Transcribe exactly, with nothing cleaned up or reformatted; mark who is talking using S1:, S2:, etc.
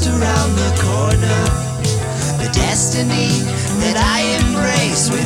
S1: around the corner. The destiny that I embrace